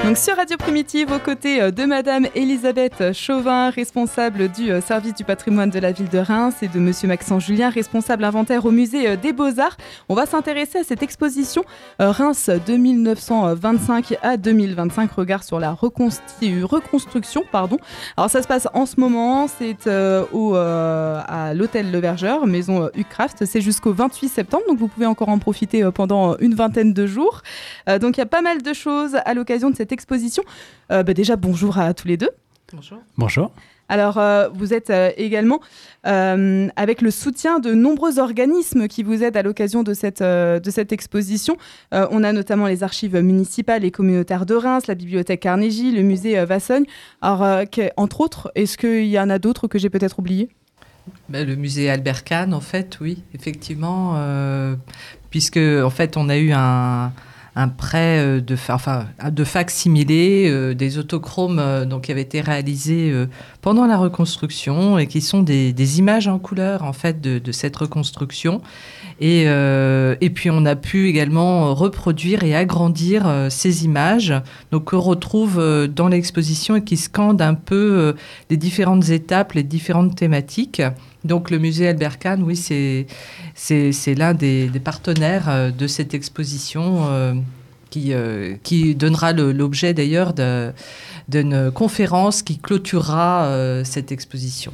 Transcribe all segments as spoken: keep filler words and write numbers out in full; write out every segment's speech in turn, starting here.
Donc sur Radio Primitive, aux côtés de Madame Elisabeth Chauvin, responsable du service du patrimoine de la ville de Reims, et de Monsieur Maxence Julien, responsable inventaire au musée des Beaux-Arts, on va s'intéresser à cette exposition Reims de dix-neuf cent vingt-cinq à deux mille vingt-cinq, regard sur la reconstru- reconstruction. Pardon. Alors ça se passe en ce moment, c'est euh, au, euh, à l'hôtel Le Vergeur, maison euh, Hucraft, c'est jusqu'au vingt-huit septembre, donc vous pouvez encore en profiter euh, pendant une vingtaine de jours. Euh, donc il y a pas mal de choses à l'occasion de cette exposition. Euh, bah déjà, bonjour à tous les deux. Bonjour. Bonjour. Alors, euh, vous êtes euh, également euh, avec le soutien de nombreux organismes qui vous aident à l'occasion de cette, euh, de cette exposition. Euh, on a notamment les archives municipales et communautaires de Reims, la bibliothèque Carnegie, le musée euh, Vassogne. Alors, euh, entre autres, est-ce qu'il y en a d'autres que j'ai peut-être oubliés ? Ben, le musée Albert Kahn, en fait, oui, effectivement, euh, puisque en fait, on a eu un... un prêt de, enfin, de fac-similés, euh, des autochromes euh, donc, qui avaient été réalisés euh, pendant la reconstruction et qui sont des, des images en couleur en fait, de, de cette reconstruction. Et, euh, et puis on a pu également reproduire et agrandir euh, ces images donc, qu'on retrouve euh, dans l'exposition et qui scandent un peu euh, les différentes étapes, les différentes thématiques. Donc le musée Albert Kahn, oui, c'est, c'est, c'est l'un des, des partenaires euh, de cette exposition euh, qui, euh, qui donnera le, l'objet d'ailleurs de, d'une conférence qui clôturera euh, cette exposition.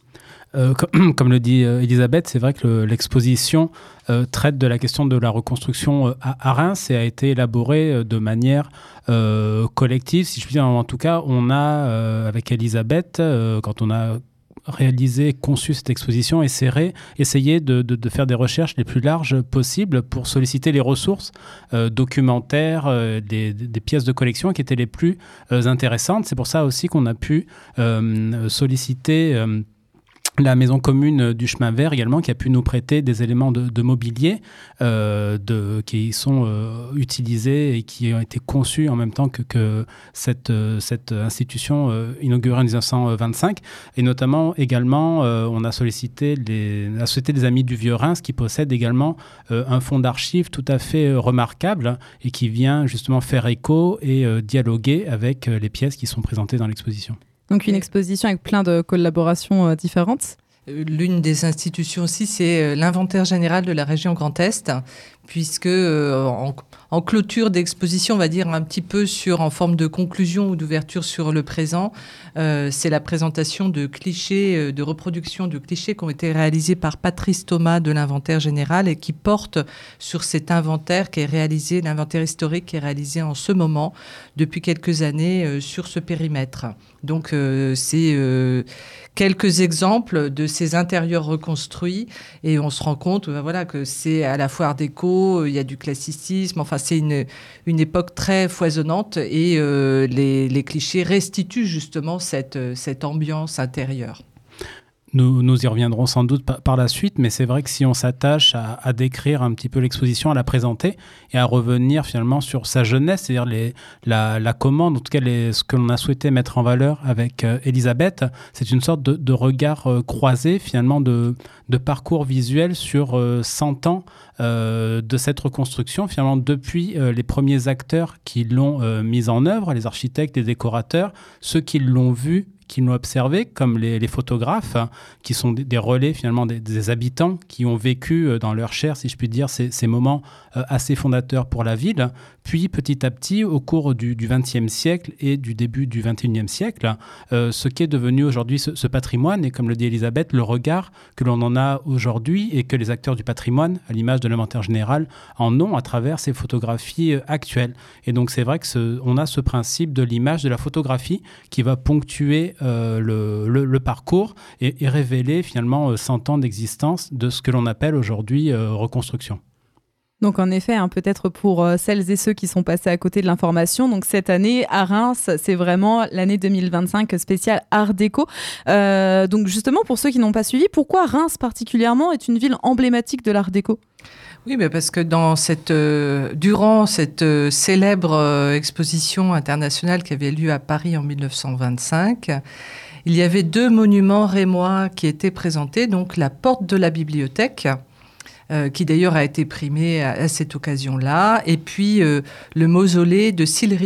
Euh, comme, comme le dit euh, Elisabeth, c'est vrai que le, l'exposition euh, traite de la question de la reconstruction euh, à, à Reims et a été élaborée euh, de manière euh, collective, si je puis dire. En tout cas, on a, euh, avec Elisabeth, euh, quand on a réalisé, conçu cette exposition, essayé, essayé de, de, de faire des recherches les plus larges possibles pour solliciter les ressources euh, documentaires, euh, des, des pièces de collection qui étaient les plus euh, intéressantes. C'est pour ça aussi qu'on a pu euh, solliciter euh, la maison commune du chemin vert également, qui a pu nous prêter des éléments de, de mobilier euh, de, qui sont euh, utilisés et qui ont été conçus en même temps que, que cette, euh, cette institution euh, inaugurée en dix-neuf cent vingt-cinq. Et notamment, également, euh, on a sollicité les, la Société des Amis du Vieux-Reims, qui possède également euh, un fonds d'archives tout à fait euh, remarquable et qui vient justement faire écho et euh, dialoguer avec euh, les pièces qui sont présentées dans l'exposition. Donc une exposition avec plein de collaborations euh, différentes. L'une des institutions aussi, c'est l'inventaire général de la région Grand Est, puisque euh, en, en clôture d'exposition, on va dire un petit peu sur, en forme de conclusion ou d'ouverture sur le présent, euh, c'est la présentation de clichés, de reproduction de clichés qui ont été réalisés par Patrice Thomas de l'inventaire général et qui portent sur cet inventaire qui est réalisé, l'inventaire historique qui est réalisé en ce moment, depuis quelques années, euh, sur ce périmètre. Donc euh, c'est euh, quelques exemples de ces intérieurs reconstruits et on se rend compte ben voilà, que c'est à la fois art déco, il y a du classicisme, enfin c'est une, une époque très foisonnante et euh, les, les clichés restituent justement cette, cette ambiance intérieure. Nous, nous y reviendrons sans doute par, par la suite, mais c'est vrai que si on s'attache à, à décrire un petit peu l'exposition, à la présenter et à revenir finalement sur sa jeunesse, c'est-à-dire les, la, la commande, en tout cas les, ce que l'on a souhaité mettre en valeur avec euh, Elisabeth, c'est une sorte de, de regard euh, croisé finalement de, de parcours visuel sur euh, cent ans euh, de cette reconstruction, finalement depuis euh, les premiers acteurs qui l'ont euh, mise en œuvre, les architectes, les décorateurs, ceux qui l'ont vu, qui l'ont observé, comme les, les photographes, hein, qui sont des, des relais finalement des, des habitants qui ont vécu euh, dans leur chair, si je puis dire, ces, ces moments euh, assez fondateurs pour la ville. Puis petit à petit, au cours du vingtième siècle et du début du vingt et unième siècle, euh, ce qui est devenu aujourd'hui ce, ce patrimoine, et comme le dit Elisabeth, le regard que l'on en a aujourd'hui et que les acteurs du patrimoine, à l'image de l'inventaire général, en ont à travers ces photographies euh, actuelles. Et donc c'est vrai qu'on a ce principe de l'image, de la photographie, qui va ponctuer Euh, le, le, le parcours et, et révéler finalement euh, cent ans d'existence de ce que l'on appelle aujourd'hui euh, reconstruction. Donc en effet, hein, peut-être pour euh, celles et ceux qui sont passés à côté de l'information, donc cette année à Reims, c'est vraiment l'année deux mille vingt-cinq spéciale Art déco. Euh, donc justement, pour ceux qui n'ont pas suivi, pourquoi Reims particulièrement est une ville emblématique de l'Art déco ? Oui, mais parce que dans cette, euh, durant cette euh, célèbre euh, exposition internationale qui avait lieu à Paris en dix-neuf cent vingt-cinq, il y avait deux monuments rémois qui étaient présentés, donc la porte de la bibliothèque, euh, qui d'ailleurs a été primée à, à cette occasion-là, et puis euh, le mausolée de Sillery,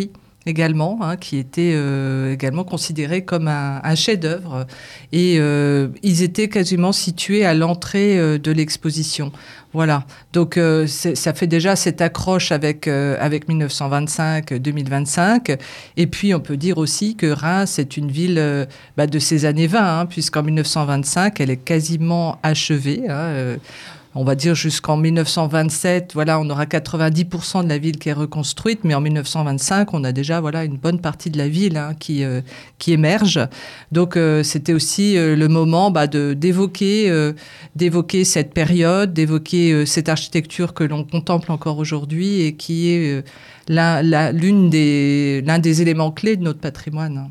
également, hein, qui était euh, également considéré comme un, un chef-d'œuvre. Et euh, ils étaient quasiment situés à l'entrée euh, de l'exposition. Voilà. Donc, euh, ça fait déjà cette accroche avec, euh, avec mille neuf cent vingt-cinq deux mille vingt-cinq. Et puis, on peut dire aussi que Reims est une ville euh, bah, de ces années vingt, hein, puisqu'en mille neuf cent vingt-cinq, elle est quasiment achevée. Hein, euh, On va dire jusqu'en mille neuf cent vingt-sept, voilà, on aura quatre-vingt-dix pour cent de la ville qui est reconstruite, mais en mille neuf cent vingt-cinq, on a déjà voilà, une bonne partie de la ville hein, qui, euh, qui émerge. Donc, euh, c'était aussi euh, le moment bah, de, d'évoquer, euh, d'évoquer cette période, d'évoquer euh, cette architecture que l'on contemple encore aujourd'hui et qui est euh, l'un, la, l'une des, l'un des éléments clés de notre patrimoine.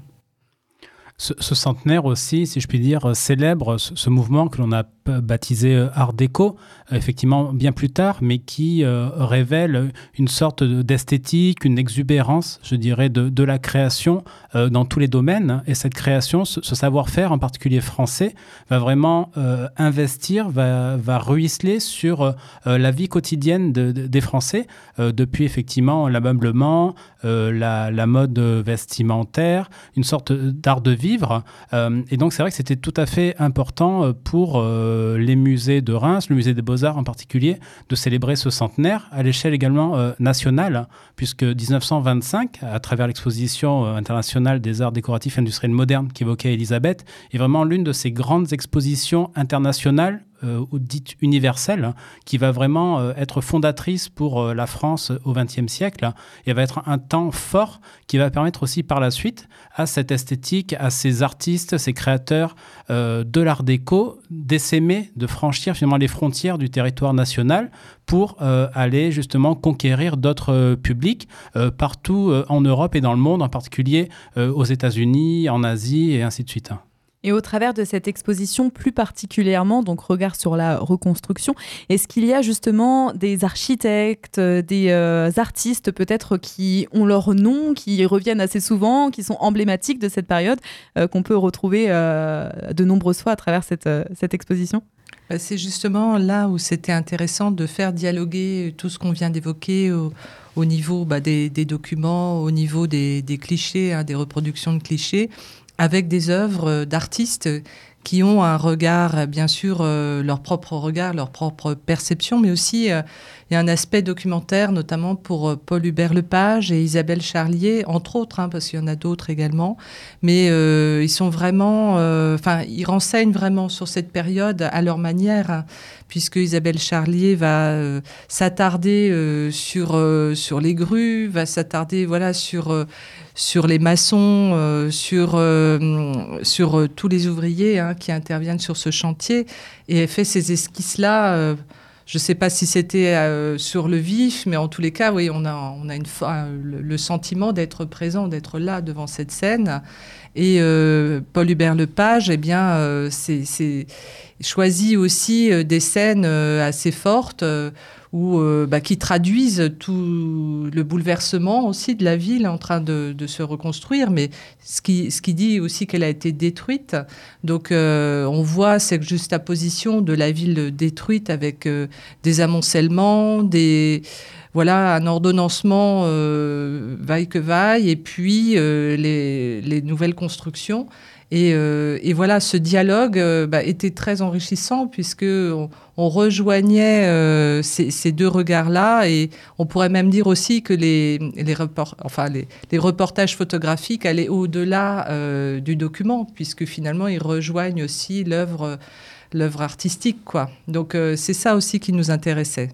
Ce, ce centenaire aussi, si je puis dire, célèbre ce, ce mouvement que l'on a baptisé Art déco, effectivement bien plus tard, mais qui euh, révèle une sorte d'esthétique, une exubérance, je dirais, de, de la création euh, dans tous les domaines. Et cette création, ce, ce savoir-faire, en particulier français, va vraiment euh, investir, va, va ruisseler sur euh, la vie quotidienne de, de, des Français, euh, depuis effectivement l'ameublement, euh, la, la mode vestimentaire, une sorte d'art de vivre. Euh, et donc, c'est vrai que c'était tout à fait important pour euh, les musées de Reims, le musée des Beaux-Arts en particulier, de célébrer ce centenaire à l'échelle également euh, nationale, puisque dix-neuf cent vingt-cinq, à travers l'exposition euh, internationale des arts décoratifs et industriels modernes qu'évoquait Elisabeth, est vraiment l'une de ces grandes expositions internationales Euh, ou dite universelle, hein, qui va vraiment euh, être fondatrice pour euh, la France au vingtième siècle, hein, et va être un temps fort qui va permettre aussi par la suite à cette esthétique, à ces artistes, ces créateurs euh, de l'art déco d'essaimer, de franchir finalement les frontières du territoire national pour euh, aller justement conquérir d'autres euh, publics euh, partout euh, en Europe et dans le monde, en particulier euh, aux États-Unis, en Asie et ainsi de suite. Et au travers de cette exposition plus particulièrement, donc regard sur la reconstruction, est-ce qu'il y a justement des architectes, des euh, artistes peut-être qui ont leur nom, qui reviennent assez souvent, qui sont emblématiques de cette période, euh, qu'on peut retrouver euh, de nombreuses fois à travers cette, euh, cette exposition ? C'est justement là où c'était intéressant de faire dialoguer tout ce qu'on vient d'évoquer au, au niveau bah, des, des documents, au niveau des, des clichés, hein, des reproductions de clichés, avec des œuvres d'artistes qui ont un regard, bien sûr, euh, leur propre regard, leur propre perception, mais aussi euh, il y a un aspect documentaire, notamment pour euh, Paul Hubert Lepage et Isabelle Charlier, entre autres, hein, parce qu'il y en a d'autres également. Mais euh, ils sont vraiment, enfin, euh, ils renseignent vraiment sur cette période à leur manière, hein, puisque Isabelle Charlier va euh, s'attarder euh, sur euh, sur les grues, va s'attarder, voilà, sur euh, sur les maçons, euh, sur, euh, sur euh, tous les ouvriers hein, qui interviennent sur ce chantier. Et elle fait ces esquisses-là, euh, je ne sais pas si c'était euh, sur le vif, mais en tous les cas, oui, on a, on a une, euh, le, le sentiment d'être présent, d'être là devant cette scène. Et euh, Paul Hubert Lepage, eh bien, euh, c'est, c'est choisit aussi euh, des scènes euh, assez fortes, euh, Où, euh, bah, qui traduisent tout le bouleversement aussi de la ville en train de, de se reconstruire, mais ce qui, ce qui dit aussi qu'elle a été détruite. Donc euh, on voit cette juxtaposition de la ville détruite avec euh, des amoncellements, des, voilà, un ordonnancement euh, vaille que vaille, et puis euh, les, les nouvelles constructions. Et, euh, et voilà, ce dialogue euh, bah, était très enrichissant puisque on, on rejoignait euh, ces, ces deux regards-là, et on pourrait même dire aussi que les, les, report, enfin, les, les reportages photographiques allaient au-delà euh, du document, puisque finalement ils rejoignent aussi l'œuvre, l'œuvre artistique, quoi. Donc euh, c'est ça aussi qui nous intéressait.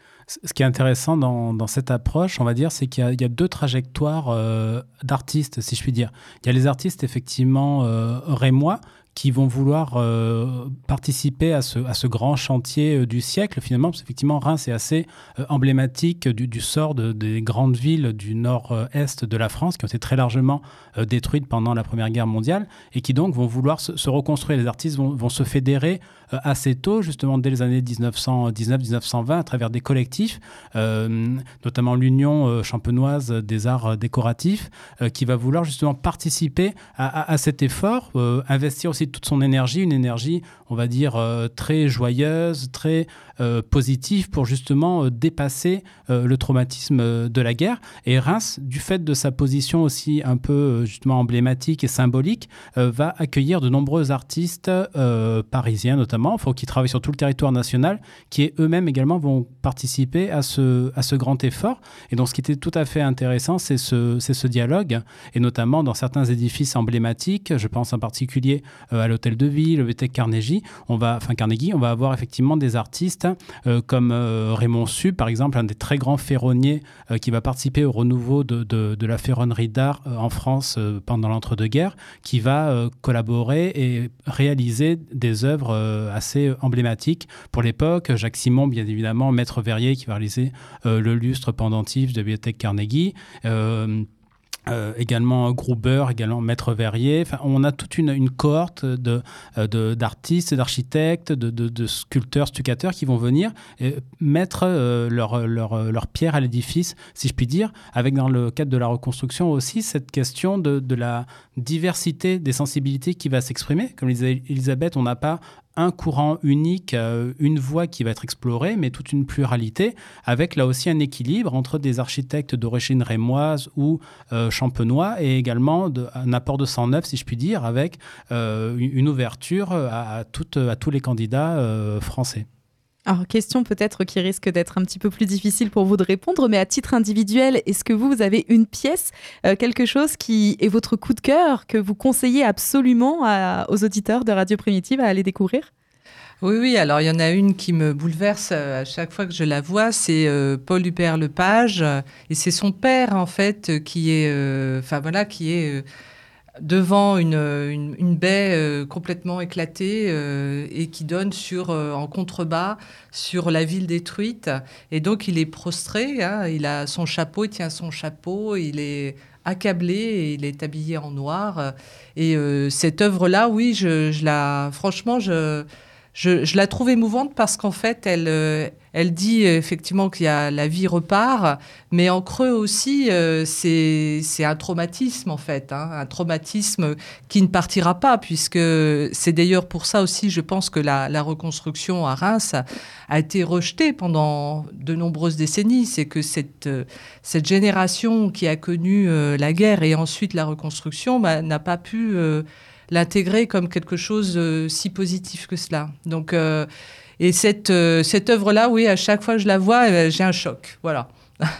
Ce qui est intéressant dans, dans cette approche, on va dire, c'est qu'il y a, il y a deux trajectoires euh, d'artistes, si je puis dire. Il y a les artistes, effectivement, euh, rémois, qui vont vouloir euh, participer à ce, à ce grand chantier euh, du siècle, finalement, parce qu'effectivement, Reims est assez euh, emblématique du, du sort de, des grandes villes du nord-est de la France, qui ont été très largement euh, détruites pendant la Première Guerre mondiale, et qui donc vont vouloir se, se reconstruire. Les artistes vont, vont se fédérer euh, assez tôt, justement dès les années dix-neuf cent dix-neuf dix-neuf cent vingt, à travers des collectifs, euh, notamment l'Union euh, champenoise des arts décoratifs, euh, qui va vouloir justement participer à, à, à cet effort, euh, investir aussi toute son énergie, une énergie, on va dire, euh, très joyeuse, très euh, positive pour justement euh, dépasser euh, le traumatisme euh, de la guerre. Et Reims, du fait de sa position aussi un peu euh, justement emblématique et symbolique, euh, va accueillir de nombreux artistes euh, parisiens notamment, enfin, qui travaillent sur tout le territoire national, qui eux-mêmes également vont participer à ce, à ce grand effort. Et donc ce qui était tout à fait intéressant, c'est ce, c'est ce dialogue, et notamment dans certains édifices emblématiques, je pense en particulier euh, à l'Hôtel de Ville, le bibliothèque Carnegie, on va, enfin Carnegie, on va avoir effectivement des artistes euh, comme euh, Raymond Sub, par exemple, un des très grands ferronniers euh, qui va participer au renouveau de, de, de la ferronnerie d'art euh, en France euh, pendant l'entre-deux-guerres, qui va euh, collaborer et réaliser des œuvres euh, assez emblématiques pour l'époque. Jacques Simon, bien évidemment, Maître Verrier, qui va réaliser euh, le lustre pendentif de la bibliothèque Carnegie. Euh, Euh, également Gruber, également Maître Verrier. Enfin, on a toute une, une cohorte de, de, d'artistes, d'architectes, de, de, de sculpteurs, stucateurs qui vont venir et mettre euh, leur, leur, leur pierre à l'édifice, si je puis dire, avec dans le cadre de la reconstruction aussi cette question de, de la diversité des sensibilités qui va s'exprimer. Comme disait Elisabeth, on n'a pas un courant unique, euh, une voie qui va être explorée, mais toute une pluralité, avec là aussi un équilibre entre des architectes d'origine rémoise ou euh, champenois, et également de, un apport de sang neuf, si je puis dire, avec euh, une ouverture à, à, toutes, à tous les candidats euh, français. Alors, question peut-être qui risque d'être un petit peu plus difficile pour vous de répondre, mais à titre individuel, est-ce que vous, vous avez une pièce, euh, quelque chose qui est votre coup de cœur, que vous conseillez absolument à, aux auditeurs de Radio Primitive à aller découvrir ? Oui, oui, alors il y en a une qui me bouleverse à chaque fois que je la vois, c'est euh, Paul Hubert Lepage, et c'est son père, en fait, qui est, enfin euh, voilà, qui est... Euh, devant une, une, une baie euh, complètement éclatée euh, et qui donne sur, euh, en contrebas sur la ville détruite. Et donc, il est prostré, hein, il a son chapeau, il tient son chapeau, il est accablé et il est habillé en noir. Et euh, cette œuvre-là, oui, je, je la, franchement, je... Je, je la trouve émouvante parce qu'en fait, elle, euh, elle dit euh, effectivement qu'il y a la vie repart, mais en creux aussi, euh, c'est, c'est un traumatisme en fait, hein, un traumatisme qui ne partira pas, puisque c'est d'ailleurs pour ça aussi, je pense que la, la reconstruction à Reims a, a été rejetée pendant de nombreuses décennies. C'est que cette, euh, cette génération qui a connu euh, la guerre et ensuite la reconstruction bah, n'a pas pu... Euh, l'intégrer comme quelque chose de si positif que cela. Donc, euh, et cette, euh, cette œuvre-là, oui, à chaque fois que je la vois, euh, j'ai un choc. Voilà.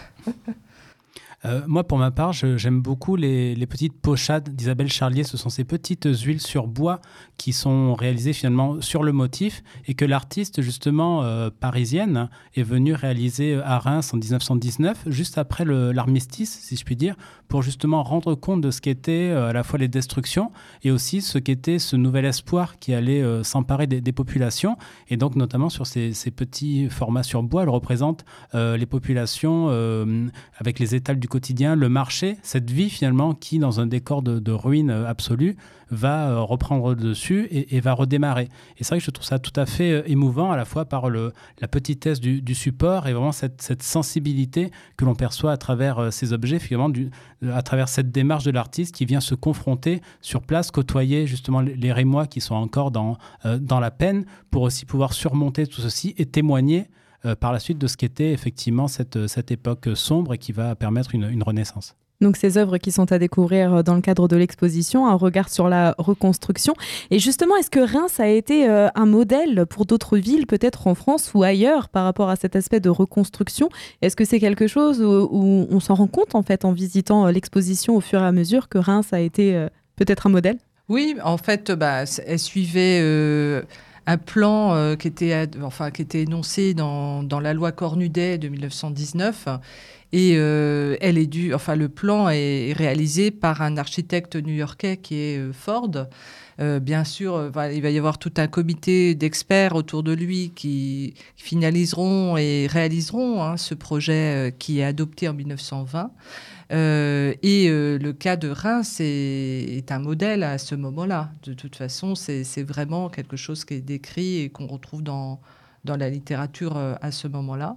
Euh, moi, pour ma part, je, j'aime beaucoup les, les petites pochades d'Isabelle Charlier. Ce sont ces petites huiles sur bois qui sont réalisées finalement sur le motif et que l'artiste, justement, euh, parisienne, est venue réaliser à Reims en dix-neuf cent dix-neuf, juste après le, l'armistice, si je puis dire, pour justement rendre compte de ce qu'étaient euh, à la fois les destructions et aussi ce qu'était ce nouvel espoir qui allait euh, s'emparer des, des populations. Et donc, notamment sur ces, ces petits formats sur bois, elle représente euh, les populations euh, avec les étals du quotidien, le marché, cette vie finalement qui, dans un décor de, de ruine absolue, va euh, reprendre dessus et, et va redémarrer. Et c'est vrai que je trouve ça tout à fait euh, émouvant, à la fois par le, la petitesse du, du support et vraiment cette, cette sensibilité que l'on perçoit à travers euh, ces objets, finalement, du, à travers cette démarche de l'artiste qui vient se confronter sur place, côtoyer justement les, les Rémois qui sont encore dans, euh, dans la peine, pour aussi pouvoir surmonter tout ceci et témoigner Euh, par la suite de ce qu'était effectivement cette, cette époque sombre et qui va permettre une, une renaissance. Donc ces œuvres qui sont à découvrir dans le cadre de l'exposition, un regard sur la reconstruction. Et justement, est-ce que Reims a été euh, un modèle pour d'autres villes, peut-être en France ou ailleurs, par rapport à cet aspect de reconstruction ? Est-ce que c'est quelque chose où, où on s'en rend compte en fait en visitant euh, l'exposition au fur et à mesure que Reims a été euh, peut-être un modèle ? Oui, en fait, bah, elle suivait... Euh... un plan euh, qui, était, enfin, qui était énoncé dans, dans la loi Cornudet de dix-neuf cent dix-neuf. Et euh, elle est due, enfin, le plan est réalisé par un architecte new-yorkais qui est euh, Ford. Euh, bien sûr, euh, va, il va y avoir tout un comité d'experts autour de lui qui, qui finaliseront et réaliseront hein, ce projet euh, qui est adopté en dix-neuf cent vingt. Euh, et euh, le cas de Reims est, est un modèle à ce moment-là. De toute façon, c'est, c'est vraiment quelque chose qui est décrit et qu'on retrouve dans, dans la littérature euh, à ce moment-là.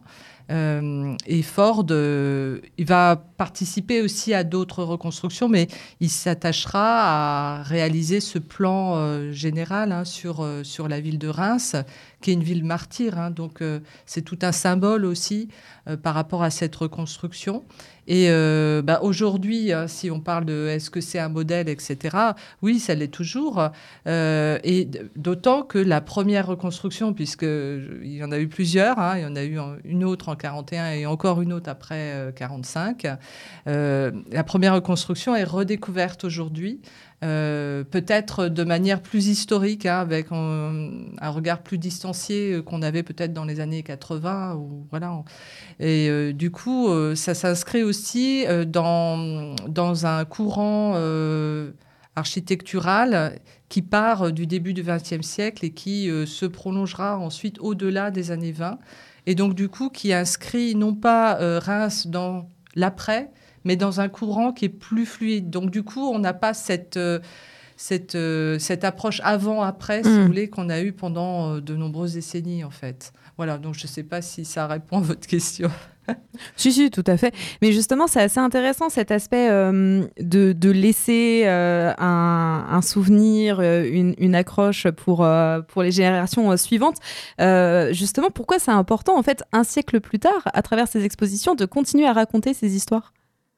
Euh, et Ford, euh, il va participer aussi à d'autres reconstructions, mais il s'attachera à réaliser ce plan euh, général hein, sur, euh, sur la ville de Reims, qui est une ville martyre. Hein, donc, euh, c'est tout un symbole aussi euh, par rapport à cette reconstruction. Et euh, bah, aujourd'hui, hein, si on parle de est-ce que c'est un modèle, et cetera, oui, ça l'est toujours. Euh, et d'autant que la première reconstruction, puisqu'il y en a eu plusieurs, hein, il y en a eu une autre en quarante et un et encore une autre après euh, quarante-cinq, euh, la première reconstruction est redécouverte aujourd'hui. Euh, peut-être de manière plus historique, hein, avec un, un regard plus distancié euh, qu'on avait peut-être dans les années quatre-vingts. Ou, voilà. Et euh, du coup, euh, ça s'inscrit aussi euh, dans, dans un courant euh, architectural qui part du début du vingtième siècle et qui euh, se prolongera ensuite au-delà des années vingt. Et donc, du coup, qui inscrit non pas euh, Reims dans l'après, mais dans un courant qui est plus fluide. Donc, du coup, on n'a pas cette, euh, cette, euh, cette approche avant-après, mmh. si vous voulez, qu'on a eue pendant euh, de nombreuses décennies, en fait. Voilà, donc je ne sais pas si ça répond à votre question. Si, si, tout à fait. Mais justement, c'est assez intéressant cet aspect euh, de, de laisser euh, un, un souvenir, une, une accroche pour, euh, pour les générations euh, suivantes. Euh, justement, pourquoi c'est important, en fait, un siècle plus tard, à travers ces expositions, de continuer à raconter ces histoires ?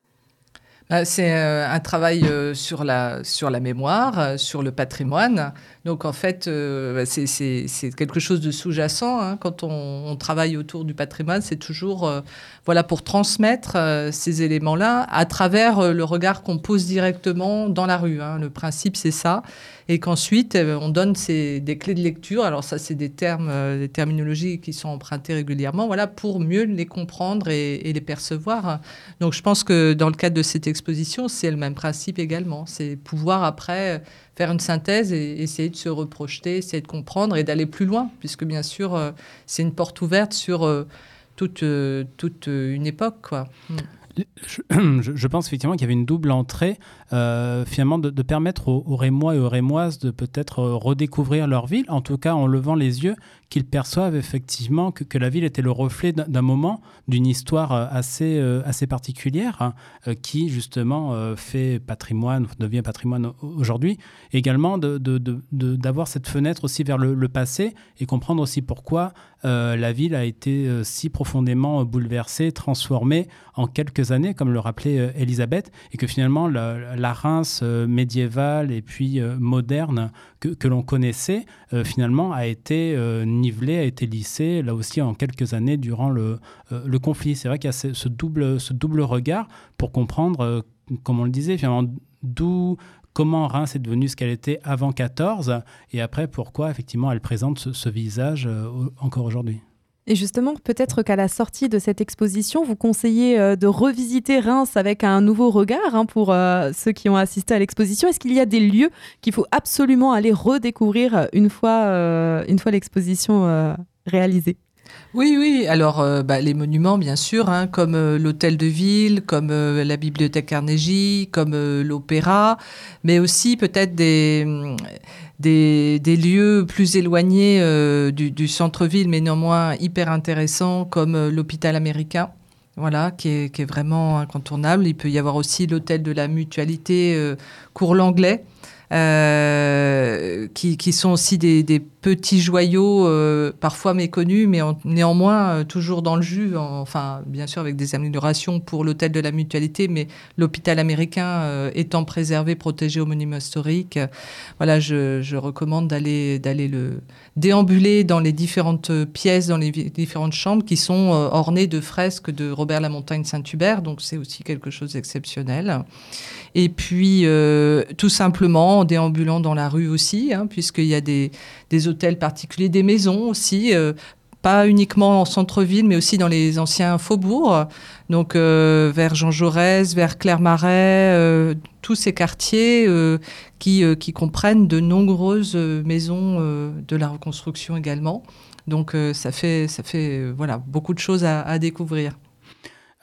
C'est euh, un travail euh, sur, la, sur la mémoire, euh, sur le patrimoine. Donc, en fait, euh, c'est, c'est, c'est quelque chose de sous-jacent. Hein. Quand on, on travaille autour du patrimoine, c'est toujours euh, voilà, pour transmettre euh, ces éléments-là à travers euh, le regard qu'on pose directement dans la rue. Hein. Le principe, c'est ça. Et qu'ensuite, euh, on donne ces, des clés de lecture. Alors ça, c'est des termes, euh, des terminologies qui sont empruntées régulièrement, voilà, pour mieux les comprendre et, et les percevoir. Donc, je pense que dans le cadre de cette exposition, c'est le même principe également. C'est pouvoir après faire une synthèse et essayer de se reprojeter, essayer de comprendre et d'aller plus loin, puisque bien sûr, euh, c'est une porte ouverte sur euh, toute, euh, toute une époque, quoi. Mm. Je, je pense effectivement qu'il y avait une double entrée, euh, finalement, de, de permettre aux, aux Rémois et aux Rémoises de peut-être redécouvrir leur ville, en tout cas en levant les yeux, qu'ils perçoivent effectivement que, que la ville était le reflet d'un, d'un moment, d'une histoire assez, euh, assez particulière, hein, euh, qui justement euh, fait patrimoine, devient patrimoine aujourd'hui. Également de, de, de, de, d'avoir cette fenêtre aussi vers le, le passé et comprendre aussi pourquoi euh, la ville a été euh, si profondément bouleversée, transformée en quelques années, comme le rappelait euh, Elisabeth, et que finalement la, la Reims euh, médiévale et puis euh, moderne que, que l'on connaissait, euh, finalement a été euh, nivelée, a été lissée, là aussi en quelques années durant le, euh, le conflit. C'est vrai qu'il y a ce, ce, double, ce double regard pour comprendre, euh, comme on le disait, finalement, d'où... comment Reims est devenue ce qu'elle était avant quatorze, et après, pourquoi, effectivement, elle présente ce, ce visage euh, encore aujourd'hui. Et justement, peut-être qu'à la sortie de cette exposition, vous conseillez euh, de revisiter Reims avec un nouveau regard hein, pour euh, ceux qui ont assisté à l'exposition. Est-ce qu'il y a des lieux qu'il faut absolument aller redécouvrir une fois, euh, une fois l'exposition euh, réalisée ? Oui, oui. Alors, euh, bah, les monuments, bien sûr, hein, comme euh, l'hôtel de ville, comme euh, la bibliothèque Carnegie, comme euh, l'opéra, mais aussi peut-être des, des, des lieux plus éloignés euh, du, du centre-ville, mais néanmoins hyper intéressants, comme euh, l'hôpital américain. Voilà, qui est, qui est vraiment incontournable. Il peut y avoir aussi l'hôtel de la Mutualité euh, Cours-Langlais, euh, qui, qui sont aussi des, des petits joyaux, euh, parfois méconnus, mais en, néanmoins euh, toujours dans le jus. En, enfin, bien sûr, avec des améliorations pour l'hôtel de la Mutualité, mais l'hôpital américain euh, étant préservé, protégé au monument historique. Euh, voilà, je, je recommande d'aller, d'aller le déambuler dans les différentes pièces, dans les vi- différentes chambres qui sont euh, ornées de fresques de Robert Lamontagne Saint-Hubert. Donc, c'est aussi quelque chose d'exceptionnel. Et puis, euh, tout simplement, en déambulant dans la rue aussi, hein, puisqu'il y a des, des hôtels particuliers, des maisons aussi, euh, pas uniquement en centre-ville, mais aussi dans les anciens faubourgs, donc euh, vers Jean Jaurès, vers Clermarais, euh, tous ces quartiers euh, qui, euh, qui comprennent de nombreuses maisons euh, de la reconstruction également. Donc, euh, ça fait, ça fait euh, voilà, beaucoup de choses à, à découvrir.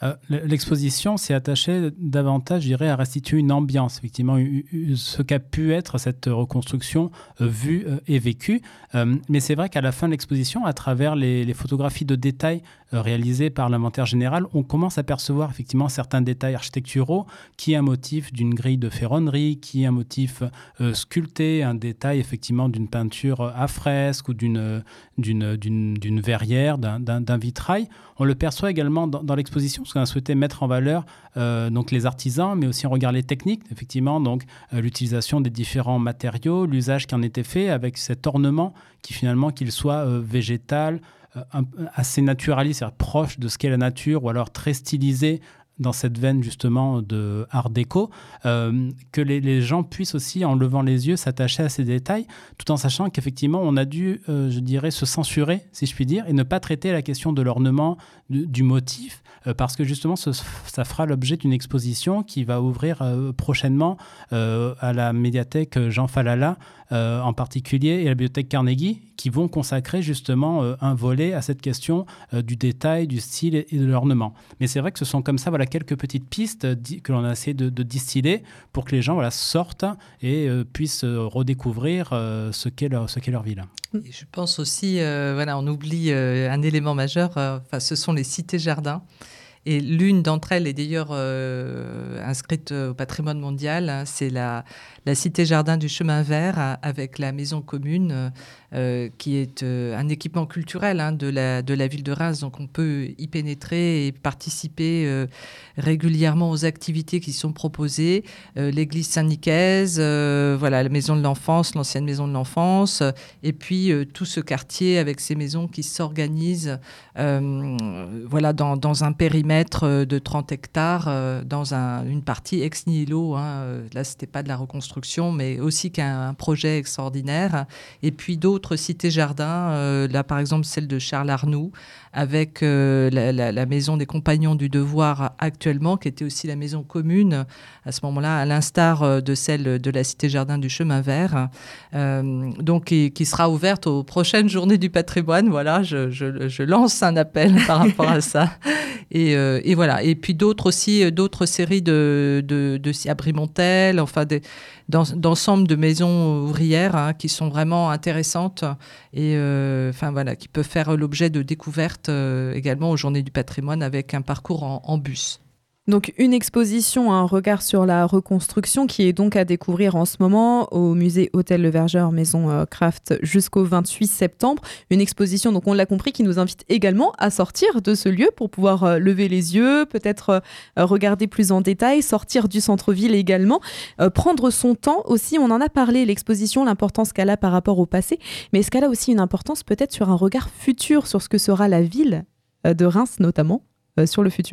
Euh, l'exposition s'est attachée davantage, je dirais, à restituer une ambiance, effectivement, ce qu'a pu être cette reconstruction euh, vue euh, et vécue. Euh, mais c'est vrai qu'à la fin de l'exposition, à travers les, les photographies de détails euh, réalisées par l'inventaire général, on commence à percevoir effectivement certains détails architecturaux, qui est un motif d'une grille de ferronnerie, qui est un motif euh, sculpté, un détail effectivement d'une peinture à fresque ou d'une, d'une, d'une, d'une verrière, d'un, d'un, d'un vitrail. On le perçoit également dans, dans l'exposition, parce qu'on a souhaité mettre en valeur euh, donc les artisans, mais aussi on regarde les techniques, effectivement, donc euh, l'utilisation des différents matériaux, l'usage qui en était fait avec cet ornement qui finalement, qu'il soit euh, végétal, euh, un, assez naturaliste, c'est-à-dire proche de ce qu'est la nature, ou alors très stylisé, dans cette veine justement de art déco, euh, que les, les gens puissent aussi, en levant les yeux, s'attacher à ces détails, tout en sachant qu'effectivement, on a dû, euh, je dirais, se censurer, si je puis dire, et ne pas traiter la question de l'ornement, du, du motif, euh, parce que justement, ce, ça fera l'objet d'une exposition qui va ouvrir euh, prochainement euh, à la médiathèque Jean Falala, euh, en particulier, et à la bibliothèque Carnegie, qui vont consacrer justement euh, un volet à cette question euh, du détail, du style et, et de l'ornement. Mais c'est vrai que ce sont comme ça, voilà, quelques petites pistes di- que l'on a essayé de, de distiller pour que les gens, voilà, sortent et euh, puissent euh, redécouvrir euh, ce qu'est leur, ce qu'est leur ville. Et je pense aussi, euh, voilà, on oublie euh, un élément majeur, euh, enfin, ce sont les cités-jardins. Et l'une d'entre elles est d'ailleurs euh, inscrite au patrimoine mondial, hein, c'est la, la cité-jardin du Chemin Vert, hein, avec la maison commune, euh, qui est euh, un équipement culturel, hein, de, la, de la ville de Reims. Donc on peut y pénétrer et participer euh, régulièrement aux activités qui sont proposées. Euh, l'église Saint-Nicaise, euh, voilà, la maison de l'enfance, l'ancienne maison de l'enfance, et puis euh, tout ce quartier avec ces maisons qui s'organisent euh, voilà, dans, dans un périmètre de trente hectares, euh, dans un, une partie ex nihilo. Hein. Là, ce n'était pas de la reconstruction, mais aussi qu'un projet extraordinaire. Et puis d'autres cités-jardins, euh, là par exemple celle de Charles Arnoux, avec euh, la, la, la maison des Compagnons du Devoir actuellement, qui était aussi la maison commune à ce moment-là, à l'instar de celle de la cité-jardin du Chemin Vert, euh, donc qui, qui sera ouverte aux prochaines Journées du patrimoine. Voilà, je, je, je lance un appel par rapport à ça. Et, euh, et voilà. Et puis d'autres aussi, d'autres séries de, de, de, de à Brimontel, enfin des, d'ensemble de maisons ouvrières, hein, qui sont vraiment intéressantes et euh, enfin voilà, qui peuvent faire l'objet de découvertes euh, également aux Journées du patrimoine avec un parcours en, en bus. Donc une exposition, un regard sur la reconstruction qui est donc à découvrir en ce moment au musée Hôtel Le Vergeur, Maison euh, Craft, jusqu'au vingt-huit septembre. Une exposition, donc on l'a compris, qui nous invite également à sortir de ce lieu pour pouvoir euh, lever les yeux, peut-être euh, regarder plus en détail, sortir du centre-ville également, euh, prendre son temps aussi. On en a parlé, l'exposition, l'importance qu'elle a par rapport au passé, mais est-ce qu'elle a aussi une importance peut-être sur un regard futur, sur ce que sera la ville euh, de Reims notamment, euh, sur le futur ?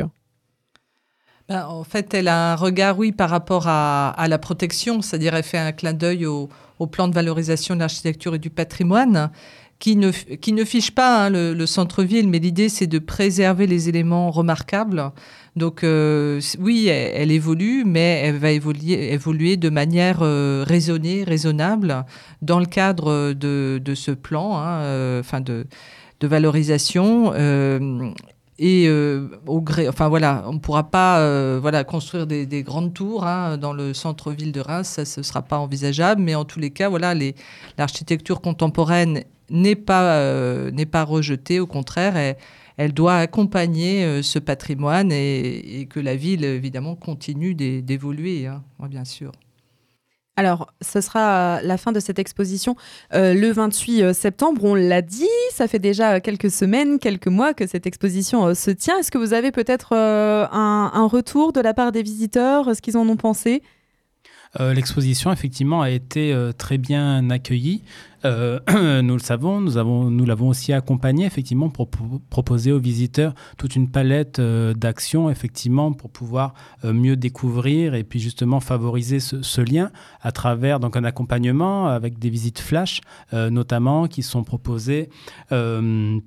Ben, en fait, elle a un regard, oui, par rapport à, à la protection, c'est-à-dire elle fait un clin d'œil au, au plan de valorisation de l'architecture et du patrimoine, qui ne, qui ne fiche pas hein, le, le centre-ville, mais l'idée, c'est de préserver les éléments remarquables. Donc, euh, oui, elle, elle évolue, mais elle va évoluer, évoluer de manière euh, raisonnée, raisonnable, dans le cadre de, de ce plan, hein, euh, enfin de, de valorisation. Euh, Et euh, au gré, enfin voilà, on ne pourra pas euh, voilà, construire des, des grandes tours hein, dans le centre-ville de Reims, ça ce ne sera pas envisageable. Mais en tous les cas, voilà, les, l'architecture contemporaine n'est pas, euh, n'est pas rejetée, au contraire, elle, elle doit accompagner euh, ce patrimoine et, et que la ville, évidemment, continue d'é, d'évoluer, hein, bien sûr. Alors, ce sera la fin de cette exposition euh, le vingt-huit septembre. On l'a dit, ça fait déjà quelques semaines, quelques mois que cette exposition euh, se tient. Est-ce que vous avez peut-être euh, un, un retour de la part des visiteurs, ce qu'ils en ont pensé ? Euh, l'exposition, effectivement, a été euh, très bien accueillie. Euh, nous le savons, nous, avons, nous l'avons aussi accompagné, effectivement, pour, pour proposer aux visiteurs toute une palette euh, d'actions, effectivement, pour pouvoir euh, mieux découvrir et puis justement favoriser ce, ce lien à travers donc, un accompagnement avec des visites flash, euh, notamment, qui sont proposées... Euh,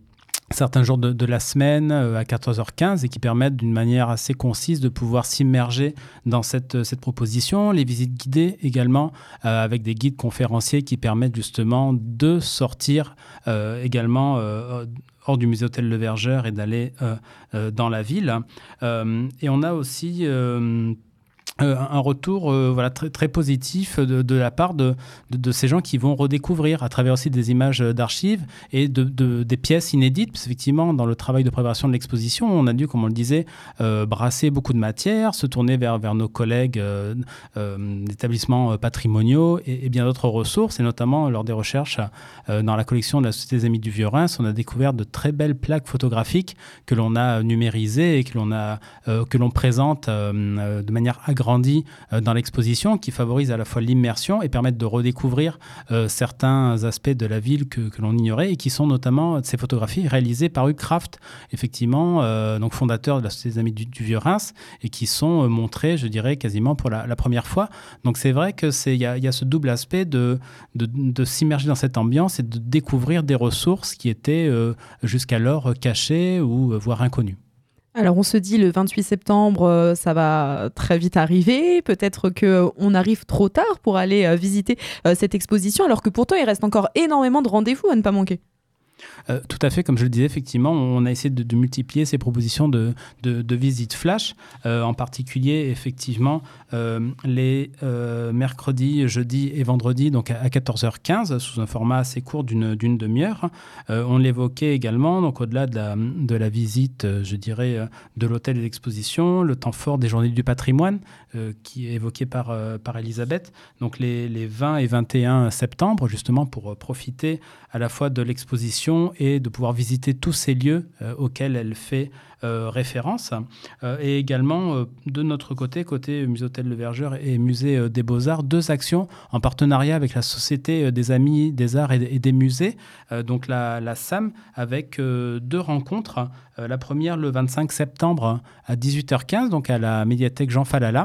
certains jours de, de la semaine euh, à quatorze heures quinze et qui permettent d'une manière assez concise de pouvoir s'immerger dans cette, cette proposition. Les visites guidées également, euh, avec des guides conférenciers qui permettent justement de sortir euh, également euh, hors du musée Hôtel Le Verger et d'aller euh, euh, dans la ville. Euh, et on a aussi... Euh, Euh, un retour euh, voilà, très, très positif de, de la part de, de, de ces gens qui vont redécouvrir à travers aussi des images d'archives et de, de, des pièces inédites. Parce qu'effectivement, dans le travail de préparation de l'exposition, on a dû, comme on le disait, euh, brasser beaucoup de matière, se tourner vers, vers nos collègues euh, euh, d'établissements patrimoniaux et, et bien d'autres ressources. Et notamment, lors des recherches euh, dans la collection de la Société des Amis du Vieux-Reims, on a découvert de très belles plaques photographiques que l'on a numérisées et que l'on, a, euh, que l'on présente euh, de manière agrandie dans l'exposition, qui favorise à la fois l'immersion et permettent de redécouvrir euh, certains aspects de la ville que, que l'on ignorait et qui sont notamment ces photographies réalisées par Hugues Kraft, effectivement, euh, donc fondateur de la Société des Amis du, du Vieux-Reims et qui sont euh, montrées, je dirais, quasiment pour la, la première fois. Donc c'est vrai qu'il y, y a ce double aspect de, de, de s'immerger dans cette ambiance et de découvrir des ressources qui étaient euh, jusqu'alors cachées ou euh, voire inconnues. Alors on se dit le vingt-huit septembre, euh, ça va très vite arriver, peut-être qu'on arrive trop tard pour aller euh, visiter euh, cette exposition, alors que pourtant il reste encore énormément de rendez-vous à ne pas manquer. Euh, tout à fait, comme je le disais, effectivement, on a essayé de, de multiplier ces propositions de, de, de visites flash, euh, en particulier, effectivement, euh, les euh, mercredis, jeudis et vendredis, donc à, à quatorze heures quinze, sous un format assez court d'une, d'une demi-heure. Euh, on l'évoquait également, donc au-delà de la, de la visite, euh, je dirais, euh, de l'hôtel et de l'exposition, le temps fort des journées du patrimoine, euh, qui est évoqué par, euh, par Elisabeth, donc les, les vingt et vingt et un septembre, justement, pour euh, profiter à la fois de l'exposition et de pouvoir visiter tous ces lieux euh, auxquels elle fait euh, référence. Euh, et également, euh, de notre côté, côté Musée Hôtel Le Verger et Musée euh, des Beaux-Arts, deux actions en partenariat avec la Société euh, des Amis des Arts et, et des Musées, euh, donc la, la S A M, avec euh, deux rencontres. Euh, la première, le vingt-cinq septembre à dix-huit heures quinze, donc à la médiathèque Jean Falala.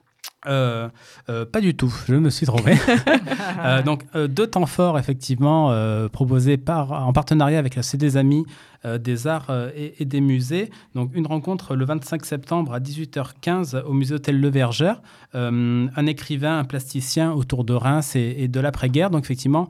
Euh, euh, pas du tout, je me suis trompé. euh, donc euh, deux temps forts effectivement euh, proposés par, en partenariat avec la Société des Amis euh, des Arts euh, et, et des Musées. Donc une rencontre le vingt-cinq septembre à dix-huit heures quinze au Musée Hôtel Le Verger, euh, un écrivain, un plasticien autour de Reims et, et de l'après-guerre. Donc effectivement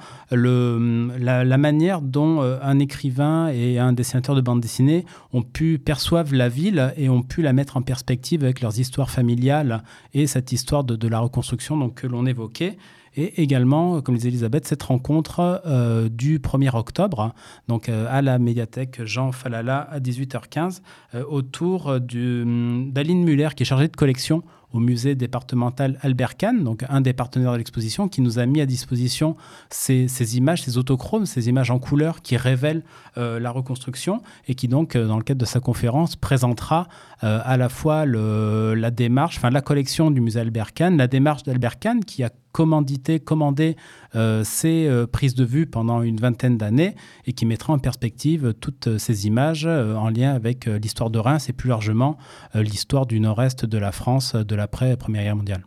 le, la, la manière dont euh, un écrivain et un dessinateur de bande dessinée ont pu percevoir la ville et ont pu la mettre en perspective avec leurs histoires familiales et cette histoire de, de la reconstruction donc, que l'on évoquait. Et également, comme disait Elisabeth, cette rencontre euh, du premier octobre, donc euh, à la médiathèque Jean Falala à dix-huit heures quinze, euh, autour du, d'Aline Muller, qui est chargée de collection au musée départemental Albert Kahn, donc un des partenaires de l'exposition, qui nous a mis à disposition ces, ces images, ces autochromes, ces images en couleur qui révèlent euh, la reconstruction et qui donc, euh, dans le cadre de sa conférence, présentera euh, à la fois le, la démarche, enfin la collection du musée Albert Kahn, la démarche d'Albert Kahn qui a commandité, commandé euh, ces euh, prises de vue pendant une vingtaine d'années et qui mettra en perspective toutes ces images euh, en lien avec euh, l'histoire de Reims et plus largement euh, l'histoire du nord-est de la France de l'après-Première Guerre mondiale.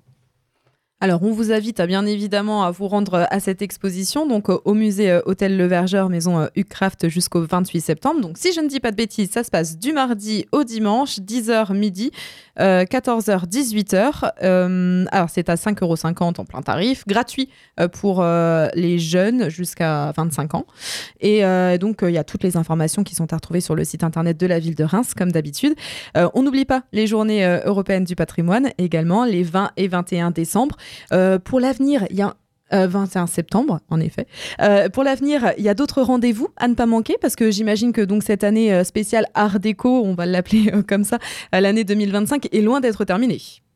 Alors, on vous invite à, bien évidemment à vous rendre à cette exposition, donc au musée Hôtel Le Verger, maison Hugues Kraft, jusqu'au vingt-huit septembre. Donc, si je ne dis pas de bêtises, ça se passe du mardi au dimanche, dix heures midi, euh, quatorze heures dix-huit heures. Euh, alors, c'est à cinq euros cinquante en plein tarif, gratuit euh, pour euh, les jeunes jusqu'à vingt-cinq ans. Et euh, donc, il euh, y a toutes les informations qui sont à retrouver sur le site internet de la ville de Reims, comme d'habitude. Euh, on n'oublie pas les journées euh, européennes du patrimoine, également les vingt et vingt et un décembre. Euh, pour l'avenir, il y a euh, vingt et un septembre, en effet. Euh, pour l'avenir, il y a d'autres rendez-vous à ne pas manquer, parce que j'imagine que donc cette année euh, spéciale Art Déco, on va l'appeler euh, comme ça, euh, l'année deux mille vingt-cinq, est loin d'être terminée.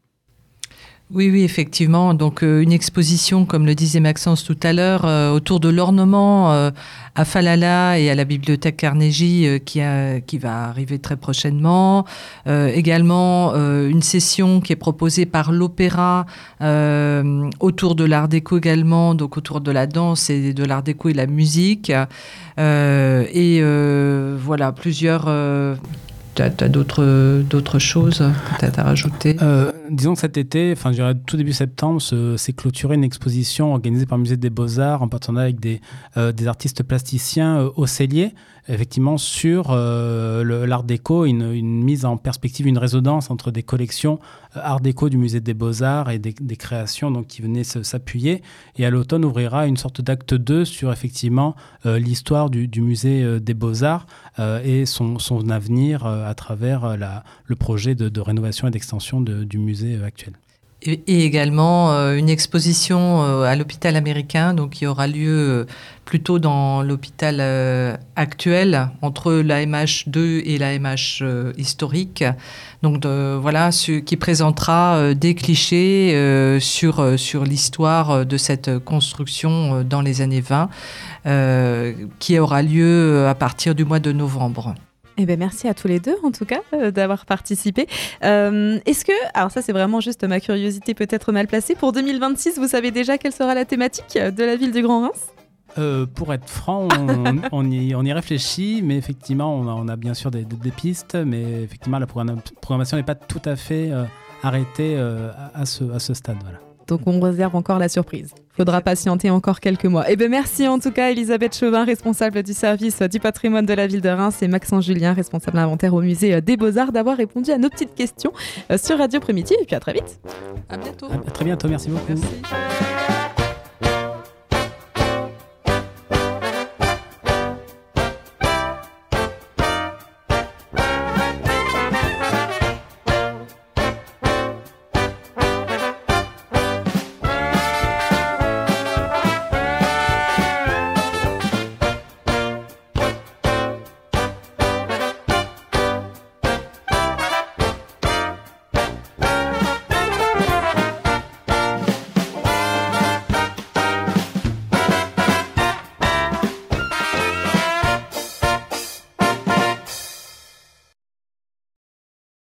Oui, oui, effectivement. Donc, euh, une exposition, comme le disait Maxence tout à l'heure, euh, autour de l'ornement euh, à Falala et à la bibliothèque Carnegie euh, qui, a, qui va arriver très prochainement. Euh, également, euh, une session qui est proposée par l'Opéra euh, autour de l'art déco également, donc autour de la danse et de l'art déco et la musique. Euh, et euh, voilà, plusieurs... Euh, Tu as, as d'autres, d'autres choses peut-être à rajouter euh, disons que cet été, enfin je dirais tout début septembre, se, s'est clôturée une exposition organisée par le Musée des Beaux-Arts en partenariat avec des, euh, des artistes plasticiens euh, au Cellier, effectivement sur euh, le, l'art déco, une, une mise en perspective, une résonance entre des collections euh, art déco du Musée des Beaux-Arts et des, des créations donc, qui venaient se, s'appuyer. Et à l'automne ouvrira une sorte d'acte deux sur effectivement euh, l'histoire du, du Musée euh, des Beaux-Arts euh, et son, son avenir euh, à travers euh, la, le projet de, de rénovation et d'extension de, du musée euh, actuel. Et, et également euh, une exposition euh, à l'hôpital américain, donc qui aura lieu euh, plutôt dans l'hôpital euh, actuel, entre la M H deux et la M H euh, historique. Donc de, voilà, ce, qui présentera euh, des clichés euh, sur, euh, sur l'histoire de cette construction euh, dans les années vingt, euh, qui aura lieu à partir du mois de novembre. Eh ben merci à tous les deux, en tout cas, euh, d'avoir participé. Euh, est-ce que, alors ça c'est vraiment juste ma curiosité peut-être mal placée, pour deux mille vingt-six, vous savez déjà quelle sera la thématique de la ville du Grand Reims ? Euh, pour être franc, on, on, y, on y réfléchit, mais effectivement, on a, on a bien sûr des, des, des pistes, mais effectivement, la programmation n'est pas tout à fait euh, arrêtée euh, à, à, ce, à ce stade. Voilà. Donc on réserve encore la surprise. Faudra patienter encore quelques mois. Eh bien merci en tout cas Elisabeth Chauvin, responsable du service du patrimoine de la ville de Reims, et Maxence Julien, responsable inventaire au musée des Beaux-Arts, d'avoir répondu à nos petites questions sur Radio Primitive. Et puis à très vite. À bientôt. À très bientôt, merci beaucoup. Merci.